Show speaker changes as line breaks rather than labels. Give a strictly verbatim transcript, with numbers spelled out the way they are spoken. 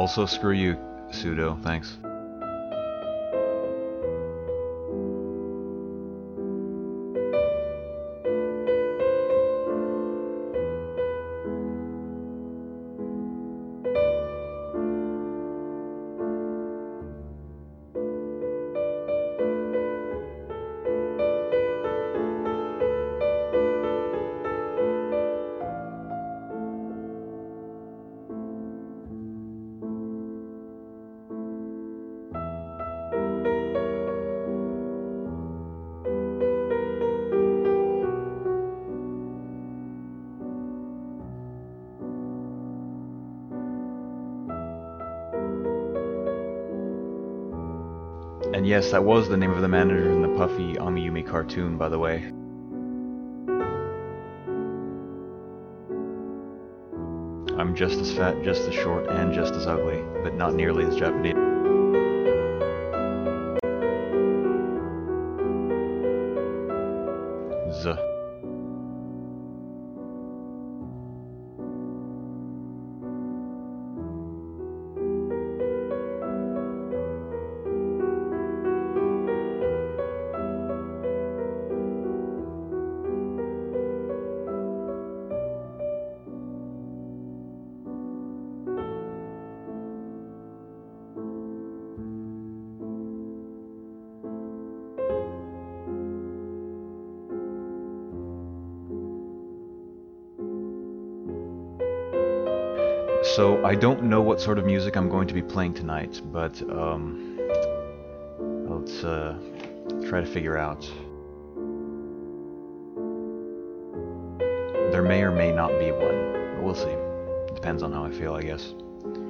Also, screw you, Pseudo. Thanks. And yes, that was the name of the manager in the Puffy Amiyumi cartoon, by the way. I'm just as fat, just as short, and just as ugly, but not nearly as Japanese. Z. So, I don't know what sort of music I'm going to be playing tonight, but um, let's uh, try to figure out. There may or may not be one, but we'll see. Depends on how I feel, I guess.